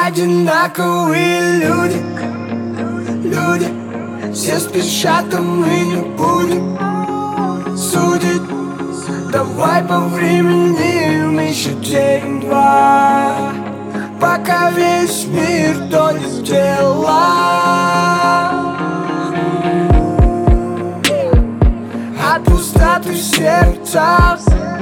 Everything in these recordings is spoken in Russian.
Одинаковые люди, все спешат, а мы не будем судить. Давай повременим еще день-два, пока весь мир тонет в дела. От пустоты в сердцах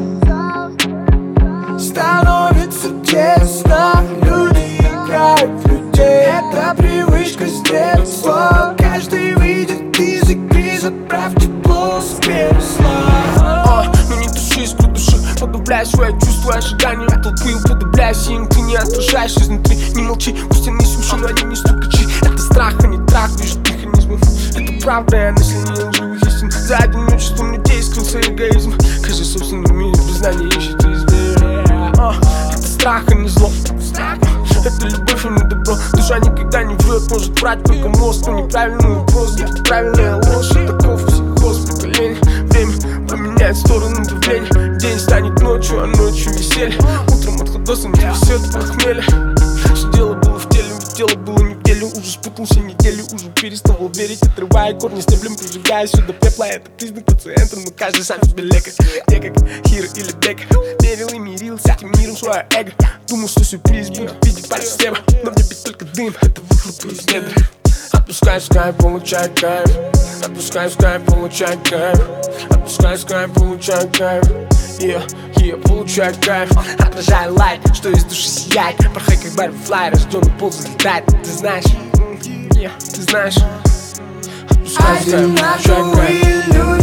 становится тесно. Люди играют в людей, это привычка с детства. Каждый выйдет из игры, забрав тепло с кресла. Ну не души, искру души, подавляй свои чувства, ожиданием толпы, уподобляйся им, ты не отражаешься изнутри. Не молчи, пусть они суши, но они не стукачи. Это страх, а не трах, вижу механизмов. Это правда, я наследие лживых истин. За одиночеством людей скрылся эгоизм. Каждый собственный мир признание ищет изменения. Это страх, а не зло. Это любовь, а не добро. Душа никогда не врет, может врать только мозг. Но неправильный вопрос, где правильная ложь. Таков психоз поколения. Время поменяет сторону давления. День станет ночью, а ночью веселье. Утром от ходоса не трясет похмелье. Что дело было в теле, ведь тело было не в теле. Уже спутался неделю, уже перестал верить. Отрывая корни стеблем, прижигая все до пепла. Это признак пациента, но каждый сам себе лекарь. Я как Хир или Бек, верил и мирил с этим миром свое эго. Думал, что сюрприз будет в виде пальцев с неба, но в небе только дым, это выхлопы из недр. Отпускай скай, получай кайф. Отпускай скай, получай кайф. Отпускай скай, получай кайф. Получай кайф. Отражай лайт, что из души сияет. Порхай как барфлай, рожденный пол взлетает. Ты знаешь, ты знаешь. Отпускай скай, получай кайф.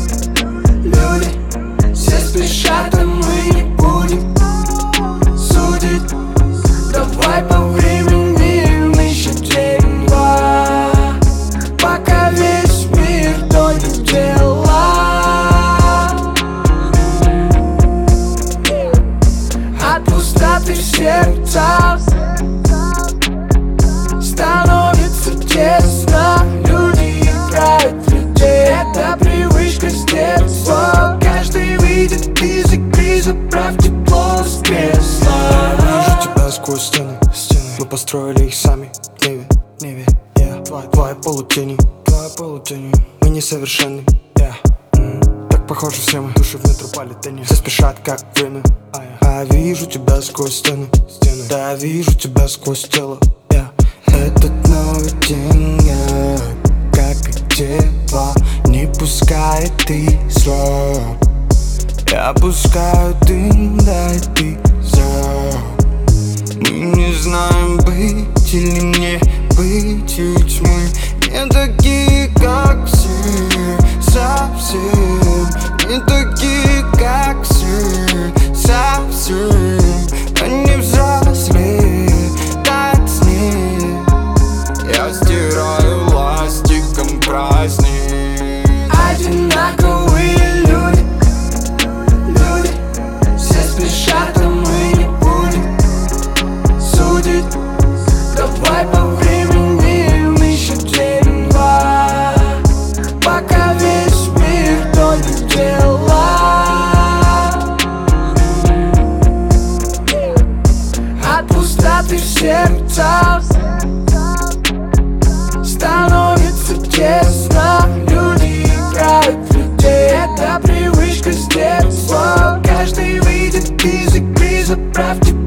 Люди, все спешат, а мы не будем судить. Давай повременим еще день-два, пока весь мир тонет в дела. От пустоты в сердцах становится тесно. Люди играют в людей, это привычка с детства. Каждый выйдет из игры, забрав тепло с кресла. Вижу тебя сквозь стены. Мы построили их сами в небе. Твои полутени, мы несовершенны. Так похожи все мы, души в метрополитене. Все спешат, как время. А вижу тебя сквозь стены. Да, вижу тебя сквозь тело. Этот новый день, как и тело, не пускает ты слов. Я пускаю дым, дай ты зов. Мы не знаем, быть или не быть, ведь мы не такие, как все, совсем. Не такие, как все, совсем. Они взрослее, как снег. Я стираю ластиком праздник. Одинаковые люди, все спешат, а мы не будем судить. Давай повременим еще день-два, пока весь мир тонет в дела. От пустоты в сердцах становится тесно. Люди играют в людей, это привычка с детства. Каждый выйдет из игры, забрав тепло